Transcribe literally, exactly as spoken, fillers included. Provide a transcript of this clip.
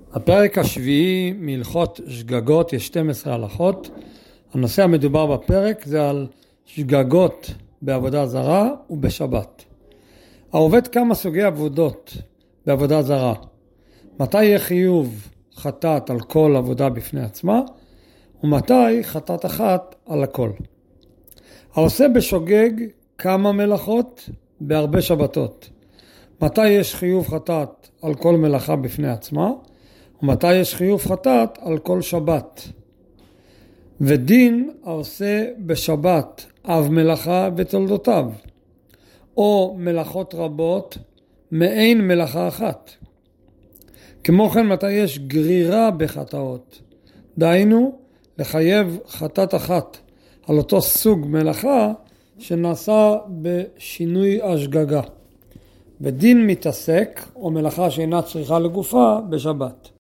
הפרק השביעי מהלכות שגגות, יש שתים עשרה הלכות. הנושא המדובר בפרק זה על שגגות בעבודה זרה ובשבת. העובד כמה סוגי עבודות בעבודה זרה. מתי יהיה חיוב חטאת על כל עבודה בפני עצמה, ומתי חטאת אחת על הכל. העושה בשוגג כמה מלאכות בהרבה שבתות. מתי יש חיוב חטאת על כל מלאכה בפני עצמה, ומתי יש חיוב חטאת על כל שבת. ודין העושה בשבת אב מלאכה ותולדותיו, או מלאכות רבות מעין מלאכה אחת. כמו כן מתי יש גרירה בחטאות, דהיינו לחייב חטאת אחת על אותו סוג מלאכה שנעשה בשינוי השגגה. ודין מתעסק או מלאכה שאינה צריכה לגופה בשבת.